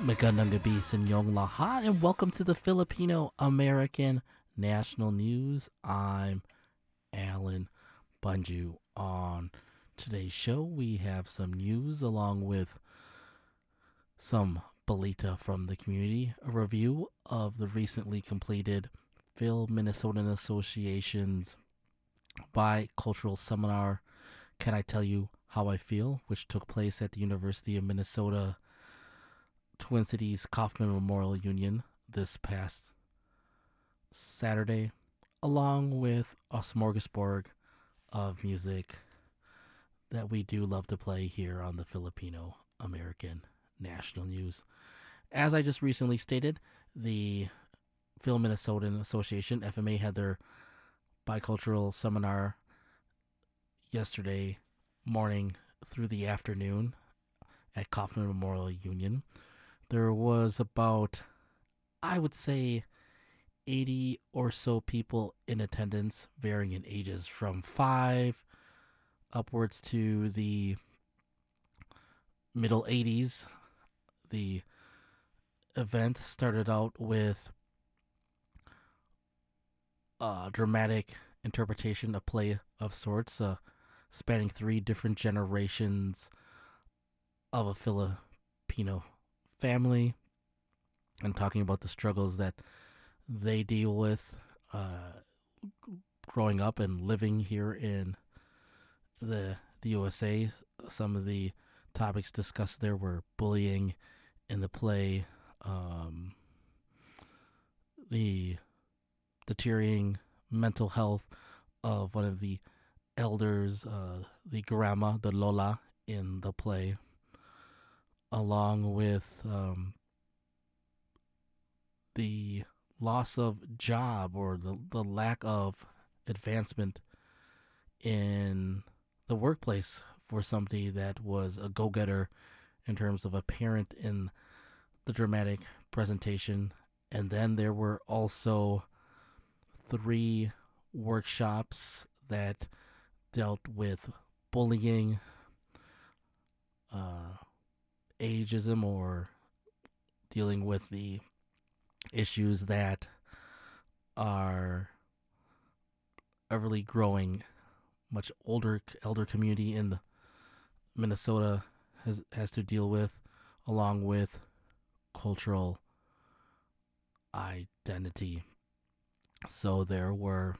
Magandang gabi sa inyong lahat and welcome to the Filipino American National News. I'm Alan Bunju. On today's show, we have some news along with some balita from the community, a review of the recently completed Phil Minnesotan Association's Bicultural Seminar, Can I Tell You How I Feel, which took place at the University of Minnesota Twin Cities Kauffman Memorial Union this past Saturday, along with a smorgasbord of music that we do love to play here on the Filipino American National News. As I just recently stated, the Phil Minnesotan Association, FMA, had their bicultural seminar yesterday morning through the afternoon at Kauffman Memorial Union. There was about, I would say, 80 or so people in attendance, varying in ages from 5 upwards to the middle 80s. The event started out with a dramatic interpretation, a play of sorts, spanning 3 different generations of a Filipino family, and talking about the struggles that they deal with growing up and living here in the USA. Some of the topics discussed there were bullying in the play, the deteriorating mental health of one of the elders, the grandma, the Lola in the play, along with the loss of job or the lack of advancement in the workplace for somebody that was a go-getter in terms of a parent in the dramatic presentation. And then there were also 3 workshops that dealt with bullying, ageism, or dealing with the issues that are everly growing, much elder community in Minnesota has to deal with, along with cultural identity. So there were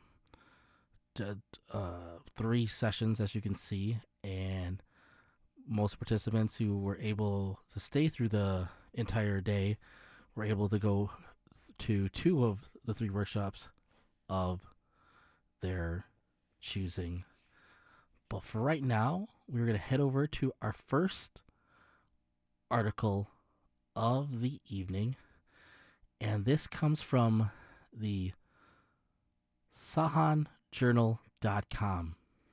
3 sessions, as you can see, and most participants who were able to stay through the entire day were able to go to 2 of the 3 workshops of their choosing. But for right now, we're going to head over to our first article of the evening, and this comes from the SahanJournal.com.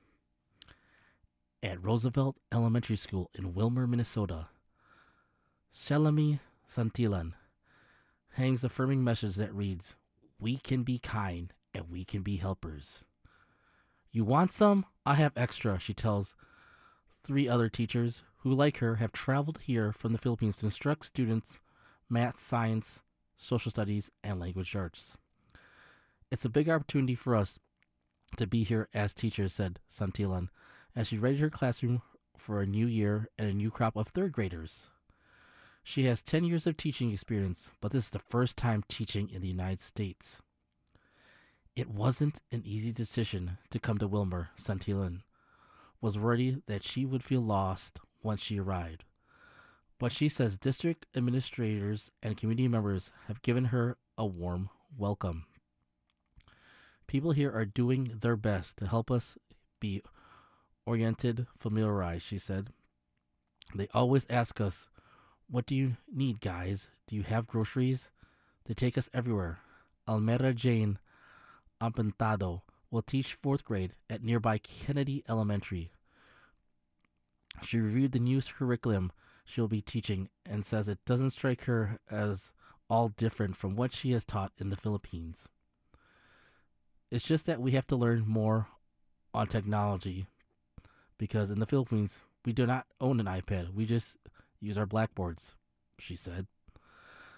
At Roosevelt Elementary School in Willmar, Minnesota, Shelami Santillan hangs a affirming message that reads, "We can be kind and we can be helpers." "You want some? I have extra," she tells 3 other teachers who, like her, have traveled here from the Philippines to instruct students math, science, social studies, and language arts. "It's a big opportunity for us to be here as teachers," said Santillan, as she readied her classroom for a new year and a new crop of 3rd graders. She has 10 years of teaching experience, but this is the first time teaching in the United States. "It wasn't an easy decision to come to Willmar," Santillan was worried that she would feel lost once she arrived. But she says district administrators and community members have given her a warm welcome. "People here are doing their best to help us be oriented, familiarized," she said. "They always ask us, 'What do you need, guys? Do you have groceries?' They take us everywhere." Almera Jane Ampentado will teach 4th grade at nearby Kennedy Elementary. She reviewed the new curriculum she will be teaching and says it doesn't strike her as all different from what she has taught in the Philippines. "It's just that we have to learn more on technology, because in the Philippines, we do not own an iPad. We just use our blackboards," she said.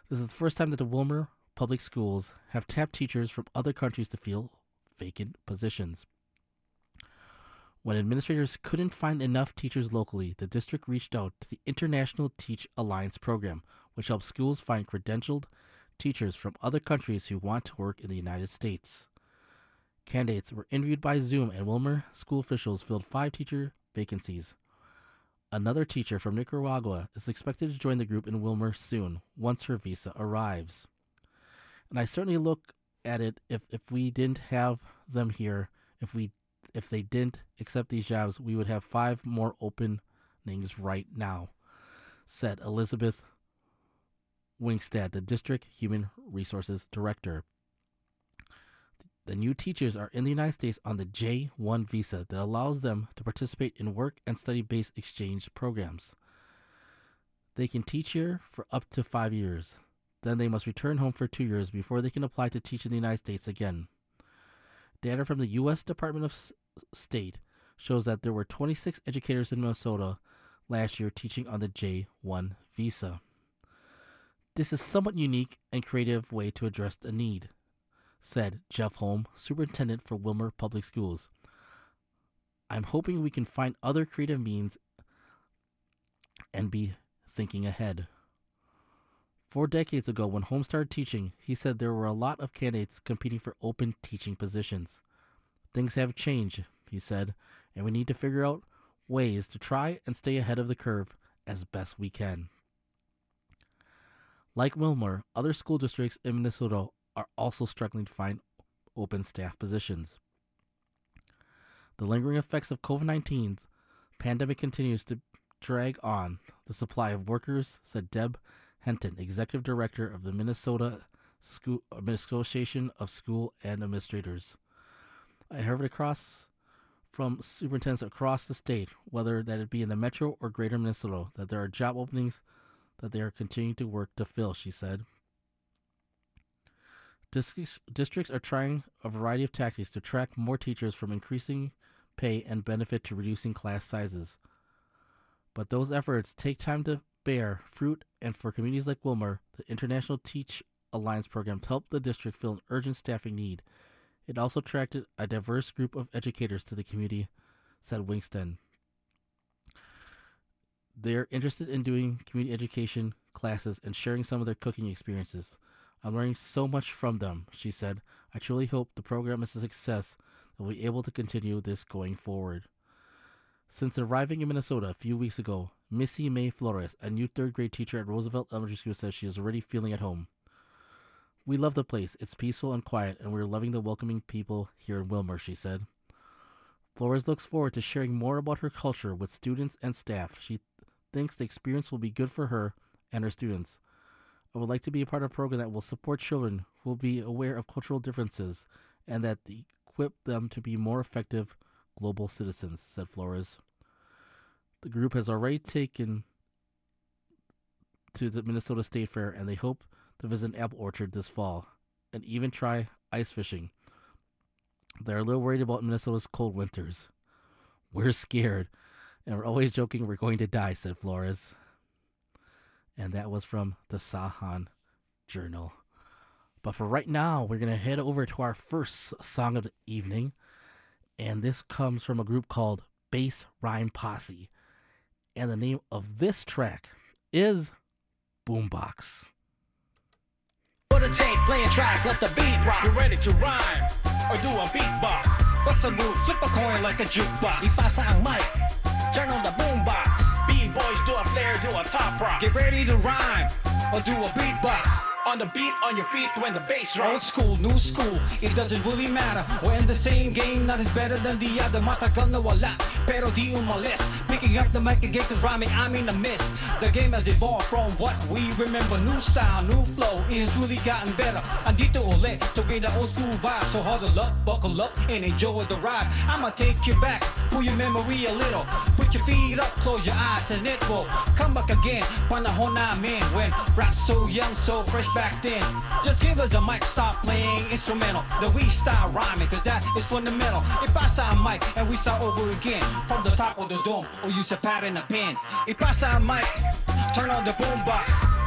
This is the first time that the Wilmer Public Schools have tapped teachers from other countries to fill vacant positions. When administrators couldn't find enough teachers locally, the district reached out to the International Teach Alliance program, which helps schools find credentialed teachers from other countries who want to work in the United States. Candidates were interviewed by Zoom, and Wilmer school officials filled 5 teacher vacancies. Another teacher from Nicaragua is expected to join the group in Wilmer soon, once her visa arrives. And I certainly look at it, if we didn't have them here, if they didn't accept these jobs, we would have 5 more openings right now, said Elizabeth Wingstad, the District Human Resources Director. The new teachers are in the United States on the J-1 visa that allows them to participate in work and study-based exchange programs. They can teach here for up to 5 years. Then they must return home for 2 years before they can apply to teach in the United States again. Data from the U.S. Department of State shows that there were 26 educators in Minnesota last year teaching on the J-1 visa. This is a somewhat unique and creative way to address the need, said Jeff Holm, superintendent for Wilmer Public Schools. I'm hoping we can find other creative means and be thinking ahead. 4 decades ago, when Holm started teaching, he said there were a lot of candidates competing for open teaching positions. Things have changed, he said, and we need to figure out ways to try and stay ahead of the curve as best we can. Like Wilmer, other school districts in Minnesota are also struggling to find open staff positions. The lingering effects of COVID-19 pandemic continues to drag on the supply of workers, said Deb Henton, executive director of the Minnesota Association of School and Administrators. I heard across from superintendents across the state, whether that it be in the metro or greater Minnesota, that there are job openings that they are continuing to work to fill, she said. Districts are trying a variety of tactics to attract more teachers, from increasing pay and benefit to reducing class sizes. But those efforts take time to bear fruit, and for communities like Wilmer, the International Teach Alliance program helped the district fill an urgent staffing need. It also attracted a diverse group of educators to the community, said Wingston. They're interested in doing community education classes and sharing some of their cooking experiences. I'm learning so much from them, she said. I truly hope the program is a success and we'll be able to continue this going forward. Since arriving in Minnesota a few weeks ago, Missy May Flores, a new 3rd grade teacher at Roosevelt Elementary School, says she is already feeling at home. We love the place. It's peaceful and quiet, and we're loving the welcoming people here in Wilmer, she said. Flores looks forward to sharing more about her culture with students and staff. She thinks the experience will be good for her and her students. I would like to be a part of a program that will support children who will be aware of cultural differences and that equip them to be more effective global citizens, said Flores. The group has already taken to the Minnesota State Fair, and they hope to visit an apple orchard this fall and even try ice fishing. They're a little worried about Minnesota's cold winters. We're scared, and we're always joking we're going to die, said Flores. And that was from the Sahan Journal. But for right now, we're going to head over to our first song of the evening. And this comes from a group called Bass Rhyme Posse. And the name of this track is Boombox. Put a tape, play a track, let the beat rock. Get ready to rhyme or do a beatbox. What's the move? Flip a coin like a jukebox. Ipasa ang mic, turn on the boombox. B-boys do a flare, do a top rock. Get ready to rhyme or do a beatbox. On the beat, on your feet when the bass Old rocks. school, new school, it doesn't really matter. We're in the same game, not as better than the other. Matagal na wala, pero di umalis. Picking up the mic again, cause rhyming, I'm in the mist. The game has evolved from what we remember. New style, new flow, it's really gotten better. Andito ulit to bring the old school vibe. So huddle up, buckle up, and enjoy the ride. I'ma take you back, pull your memory a little. Put your feet up, close your eyes, and it will come back again. Panahon namin when rap so young, so fresh back then. Just give us a mic, stop playing instrumental. Then we start rhyming, cause that is fundamental. If I saw a mic and we start over again from the top of the dome, or use a pad and a pen. If I saw a mic, turn on the boombox.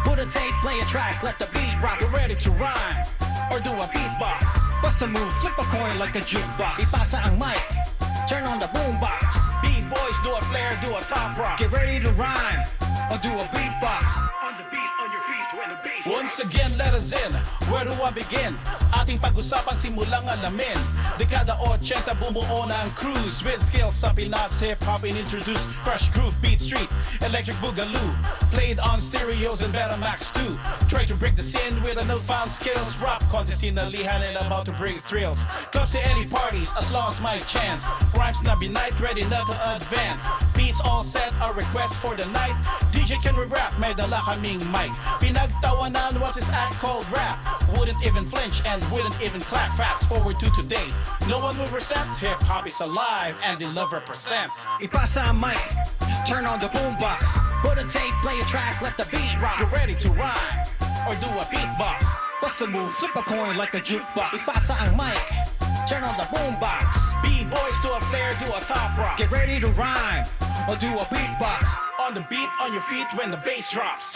Put a tape, play a track, let the beat rock. You're ready to rhyme or do a beatbox. Bust a move, flip a coin like a jukebox. Ipasa ang mic, Turn on the boombox. B-boys do a flare, do a top rock. Get ready to rhyme or do a beatbox. On the beat, on your feet, when the bass. Once again, let us in. Where do I begin? Ating pag-usapan simulang alamin. Dekada 80 bumuo na ang cruise. With skills sa Pinas hip-hop introduced. Crush groove, beat street, electric boogaloo. Played on stereos and Betamax too. Try to break the scene with a newfound skills. Rap contest sinalihan and about to bring thrills. Clubs to any parties as long as my chance. Rhymes na binight, ready na to advance. Beats all set, a request for the night. DJ can rap, may dala kaming mic. Pinagtawanan was his act called rap. Wouldn't even flinch and wouldn't even clap. Fast forward to today, no one will resent. Hip-hop is alive and they love represent. Ipasa ang mic, turn on the boombox. Put a tape, play a track, let the beat rock. You're ready to rhyme or do a beatbox. Bust a move, flip a coin like a jukebox. Ipasa ang mic, turn on the boombox. B-boys do a flare, do a top rock. Get ready to rhyme or do a beatbox. On the beat, on your feet when the bass drops.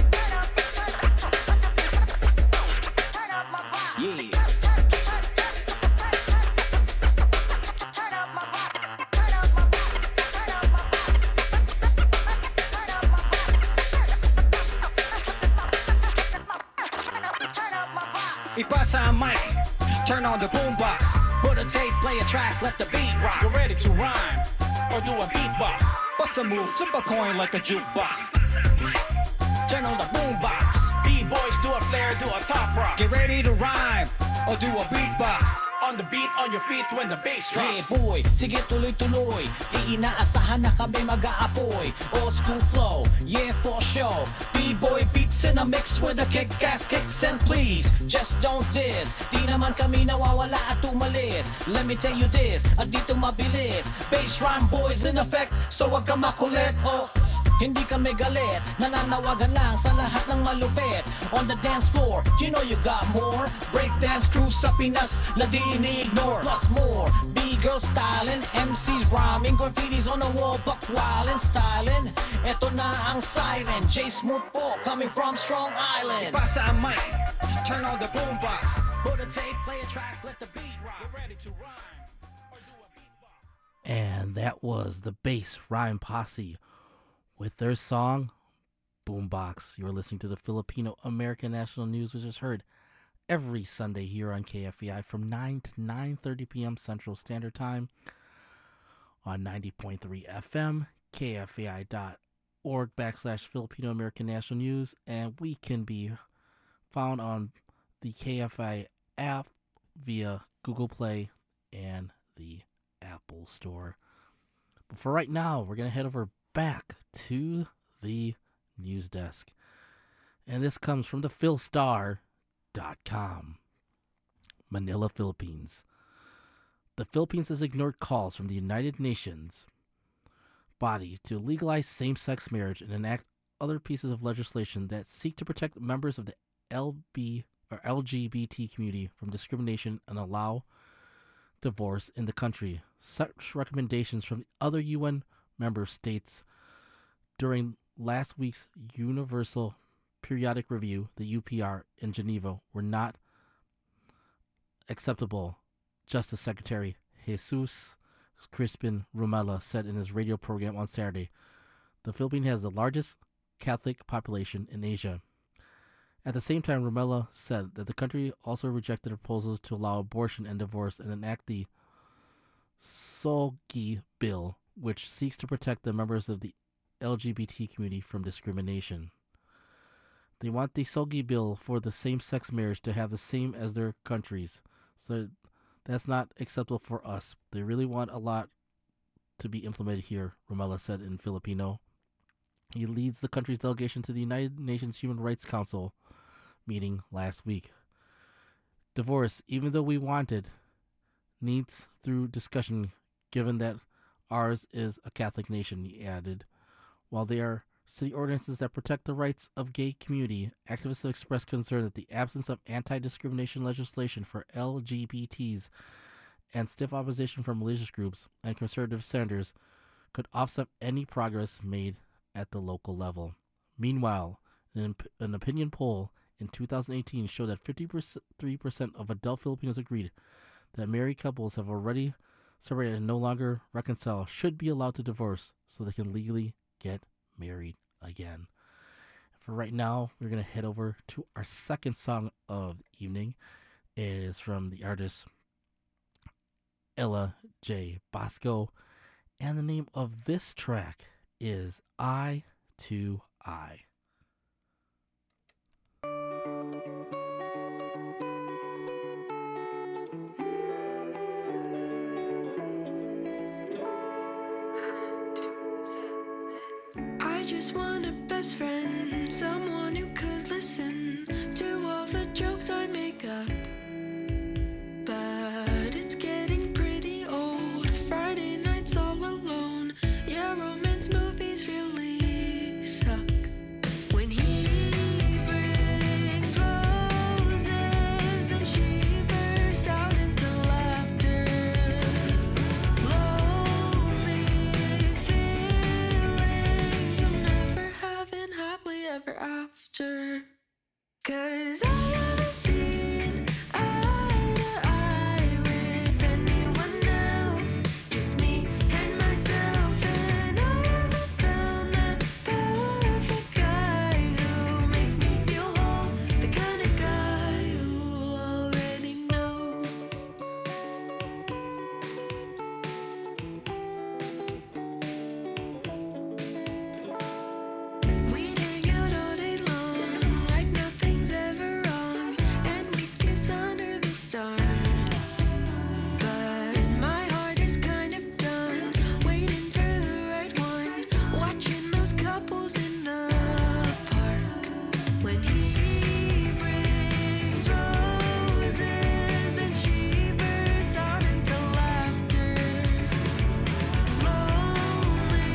Yeah. Ipasa ang mic, turn on the boombox. Put a tape, play a track, let the beat rock. You're ready to rhyme or do a beatbox. Bust a move, flip a coin like a jukebox. Turn on the boombox. B-boys do a flare, do a top rock. Get ready to rhyme or do a beatbox. On the beat, on your feet when the bass Hey drops. boy, sige tuloy-tuloy. Di inaasahan na kami mag-aapoy. Old school flow, yeah for show. B-boy beats in a mix with a kick-ass kicks and please, just don't diss. Di naman kami nawawala at umalis. Let me tell you this, at dito mabilis. Bass rhyme boys in effect, so wag ka makulit. Oh, hindi kami galit, nananawagan lang sa lahat ng malupit. On the dance floor, you know you got more. Breakdance crew sa Pinas na di ini-ignore. Plus more, B-girls styling, MCs rhyming, graffitis on the wall, buck wildin' styling. Eto na ang siren, J Smooth po, coming from Strong Island. Ipasa ang mic, turn on the boombox. Put a tape, play a track, let the beat rock. You're ready to rhyme or do a beatbox. And that was the Bass Rhyme Posse with their song Boombox. You're listening to the Filipino American National News, which is heard every Sunday here on KFEI from 9 to 9:30 p.m. Central Standard Time on 90.3 FM, kfei.org/Filipino American National News, and we can be found on the KFI app via Google Play and the Apple Store. But for right now, we're going to head over back to the news desk. And this comes from the philstar.com. Manila, Philippines. The Philippines has ignored calls from the United Nations body to legalize same-sex marriage and enact other pieces of legislation that seek to protect members of the LGBT community from discrimination and allow divorce in the country. Such recommendations from the other UN member states during last week's Universal Periodic Review, the UPR, in Geneva were not acceptable, Justice Secretary Jesus Crispin Rumela said in his radio program on Saturday. The Philippines has the largest Catholic population in Asia. At the same time, Rumela said that the country also rejected proposals to allow abortion and divorce and enact the SOGI bill, which seeks to protect the members of the LGBT community from discrimination. They want the SOGI bill for the same-sex marriage to have the same as their countries, so that's not acceptable for us. They really want a lot to be implemented here, Rumela said in Filipino. He leads the country's delegation to the United Nations Human Rights Council meeting last week. Divorce, even though we want it, needs through discussion given that ours is a Catholic nation, he added. While there are city ordinances that protect the rights of gay community, activists have expressed concern that the absence of anti-discrimination legislation for LGBTs and stiff opposition from religious groups and conservative senators could offset any progress made at the local level. Meanwhile, An opinion poll in 2018 showed that 53% of adult Filipinos agreed that married couples have already separated and no longer reconcile should be allowed to divorce so they can legally get married again. For right now, we're going to head over to our second song of the evening. It is from the artist Ella J. Bosco, and the name of this track is Eye to Eye. I just want a best friend, someone who could listen to all the jokes I make up. But it's getting pretty old, Friday nights all alone. Yeah, romance movies really suck. When he brings roses and she bursts out into laughter. Lonely feelings I'm never having happily ever after. 'Cause I haven't seen eye to eye with anyone else, just me and myself. And I haven't found that perfect guy who makes me feel whole, the kind of guy who already knows. We'd hang out all day long, like nothing's ever wrong, and we'd kiss under the stars. But my heart is kind of done, waiting for the right one, watching those couples in the park. When he brings roses and she bursts out into laughter. Lonely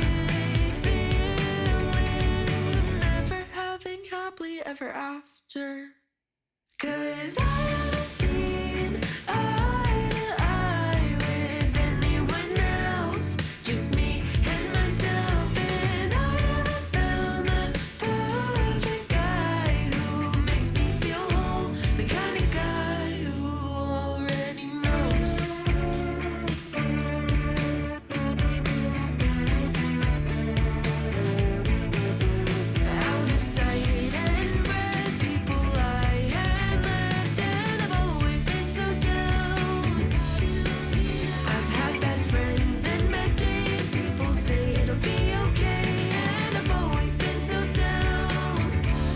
feelings I'm never having happily ever after. 'Cause I haven't seen eye to eye with anyone else, just me and myself. And I haven't found the perfect guy who makes me feel whole, the kind of guy who already knows. Out of sight and bred, people I had left, and I've always been so down. I've had bad friends and bad days, people say it'll be okay, and I've always been so down.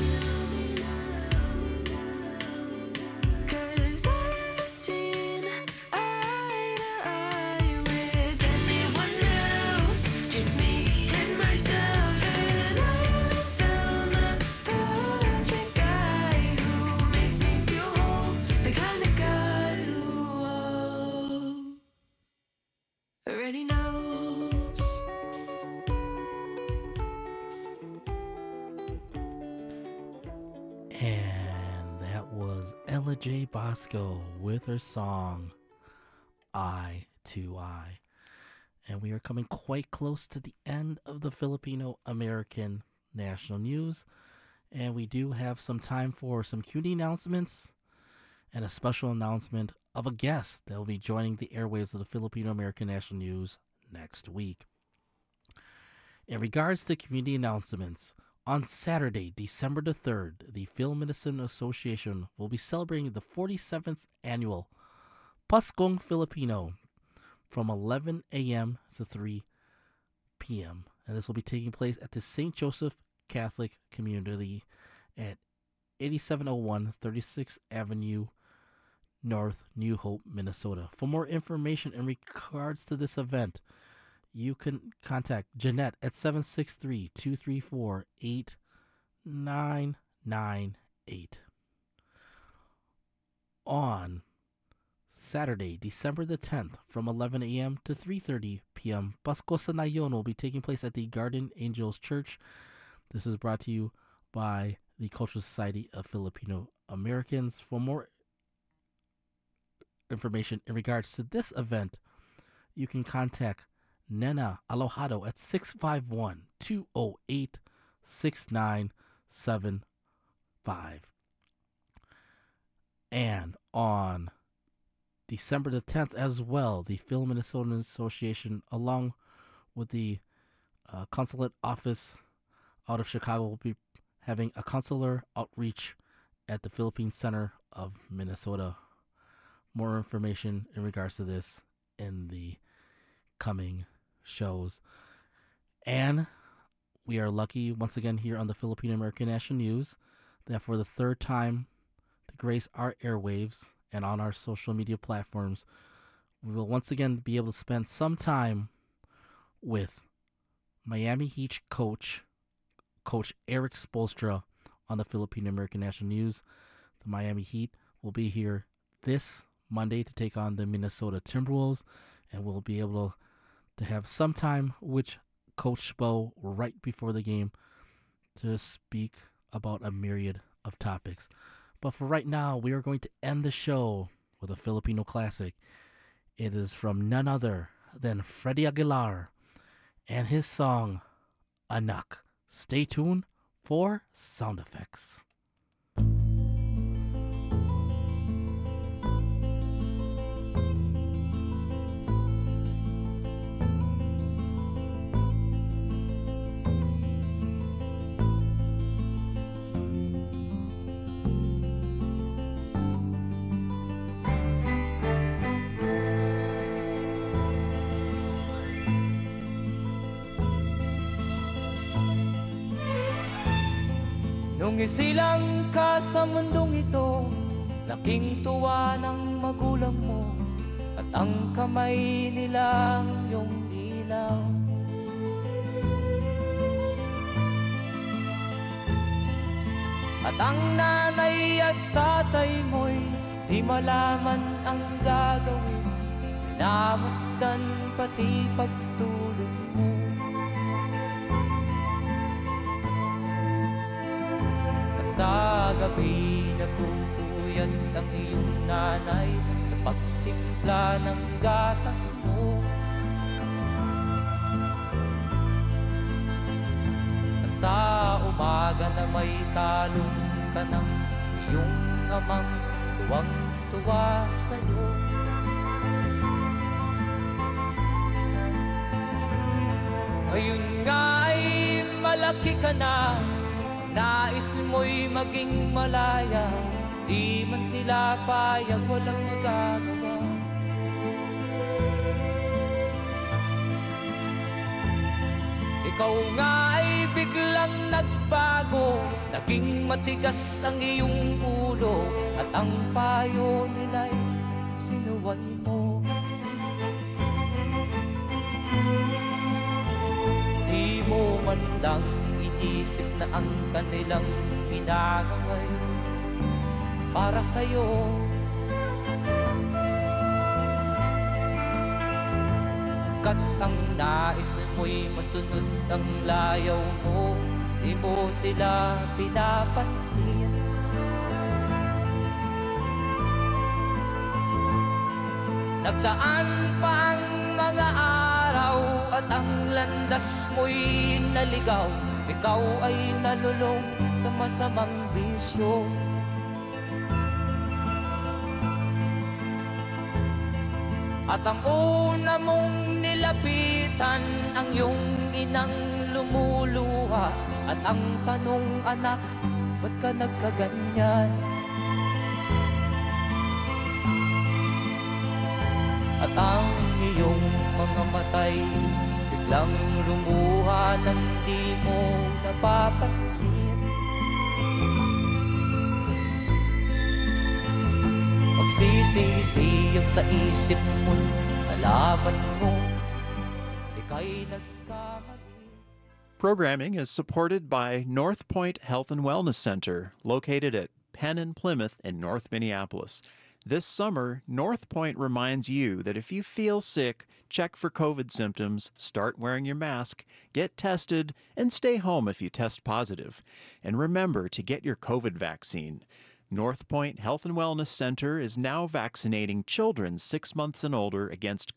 'Cause I haven't seen eye to eye with anyone else, just me and myself. And I haven't found the perfect guy who makes me feel whole, the kind of guy who already knows. And that was Ella J. Bosco with her song Eye to Eye. And we are coming quite close to the end of the Filipino American national news. And we do have some time for some community announcements and a special announcement of a guest that will be joining the airwaves of the Filipino American national news next week. In regards to community announcements, on Saturday, December the 3rd, the Film Medicine Association will be celebrating the 47th annual Paskong Filipino from 11 a.m. to 3 p.m. And this will be taking place at the St. Joseph Catholic Community at 8701 36th Avenue North, New Hope, Minnesota. For more information in regards to this event, you can contact Jeanette at 763-234-8998. On Saturday, December the 10th, from 11 a.m. to 3:30 p.m., Pasko sa Nayon will be taking place at the Garden Angels Church. This is brought to you by the Cultural Society of Filipino Americans. For more information in regards to this event, you can contact Nena Alojado at 651-208-6975. 5. And on December the 10th as well, the Film Minnesota Association, along with the consulate office out of Chicago, will be having a consular outreach at the Philippine Center of Minnesota. More information in regards to this in the coming shows. And we are lucky once again here on the Philippine American National News that for the third time to grace our airwaves and on our social media platforms, we will once again be able to spend some time with Miami Heat coach Eric Spoelstra on the Philippine American National News. The Miami Heat will be here this Monday to take on the Minnesota Timberwolves, and we'll be able to have some time with Coach Spo right before the game to speak about a myriad of topics. But for right now, we are going to end the show with a Filipino classic. It is from none other than Freddie Aguilar and his song, Anak. Stay tuned for sound effects. Nung isilang ka sa mundong ito, laking tuwa ng magulang mo, at ang kamay nila ang iyong ilaw. At ang nanay at tatay mo'y di malaman ang gagawin, namasdan pati pagtulog mo. Sa gabi nagpupuyat ang iyong nanay sa pagtimpla ng gatas mo. At sa umaga na may talong ka ng iyong amang tuwang-tuwa sa'yo. Ngayon nga ay malaki ka na, nais mo'y maging malaya, di man sila payag, walang magagawa. Ikaw nga ay biglang nagbago, naging matigas ang iyong ulo, at ang payo nila'y sinuway mo. Di mo man lang inisip na ang kanilang ginagawa'y para sa'yo. Kat ang nais mo'y masunod ang layaw mo, di mo sila pinapansin. Nagdaan pa ang mga araw at ang landas mo'y naligaw, ikaw ay nalulong sa masamang bisyo. At ang una mong nilapitan ang iyong inang lumuluha, at ang tanong, anak, ba't ka nagkaganyan? At ang iyong mga matay biglang lumuha nang di mo napapansin. Magsisisiyag sa isip mo, nalaman mo, ika'y nagkamali. Programming is supported by North Point Health and Wellness Center, located at Penn and Plymouth in North Minneapolis. This summer, North Point reminds you that if you feel sick, check for COVID symptoms, start wearing your mask, get tested, and stay home if you test positive. And remember to get your COVID vaccine. North Point Health and Wellness Center is now vaccinating children 6 months and older against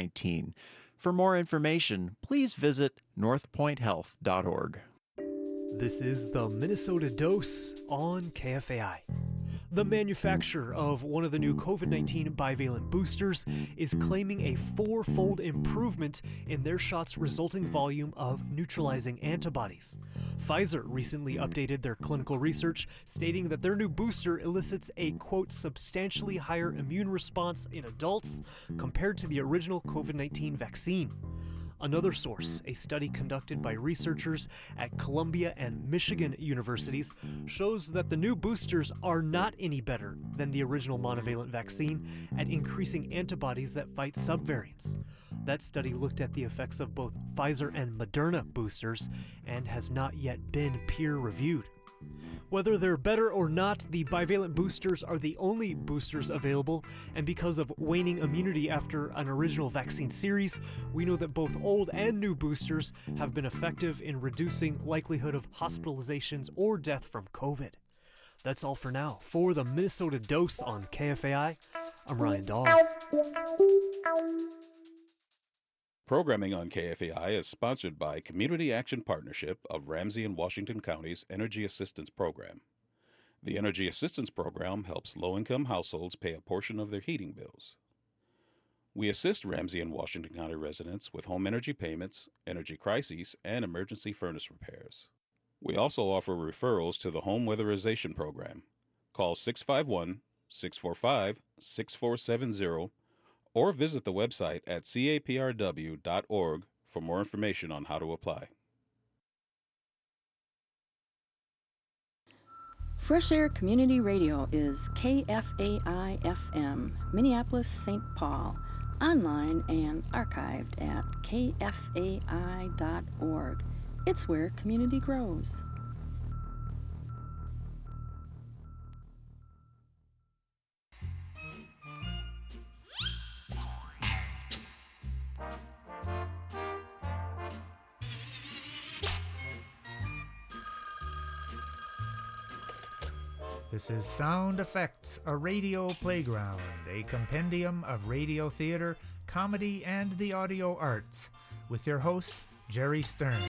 COVID-19. For more information, please visit northpointhealth.org. This is the Minnesota Dose on KFAI. The manufacturer of one of the new COVID-19 bivalent boosters is claiming a 4-fold improvement in their shot's resulting volume of neutralizing antibodies. Pfizer recently updated their clinical research, stating that their new booster elicits a, quote, substantially higher immune response in adults compared to the original COVID-19 vaccine. Another source, a study conducted by researchers at Columbia and Michigan universities, shows that the new boosters are not any better than the original monovalent vaccine at increasing antibodies that fight subvariants. That study looked at the effects of both Pfizer and Moderna boosters and has not yet been peer-reviewed. Whether they're better or not, the bivalent boosters are the only boosters available, and because of waning immunity after an original vaccine series, we know that both old and new boosters have been effective in reducing likelihood of hospitalizations or death from COVID. That's all for now. For the Minnesota Dose on KFAI, I'm Ryan Dawes. Programming on KFAI is sponsored by Community Action Partnership of Ramsey and Washington Counties Energy Assistance Program. The Energy Assistance Program helps low-income households pay a portion of their heating bills. We assist Ramsey and Washington County residents with home energy payments, energy crises, and emergency furnace repairs. We also offer referrals to the Home Weatherization Program. Call 651-645-6470 or visit the website at caprw.org for more information on how to apply. Fresh Air Community Radio is KFAI-FM, Minneapolis, St. Paul, online and archived at kfai.org. It's where community grows. This is Sound Effects, a radio playground, a compendium of radio theater, comedy, and the audio arts, with your host, Jerry Stern.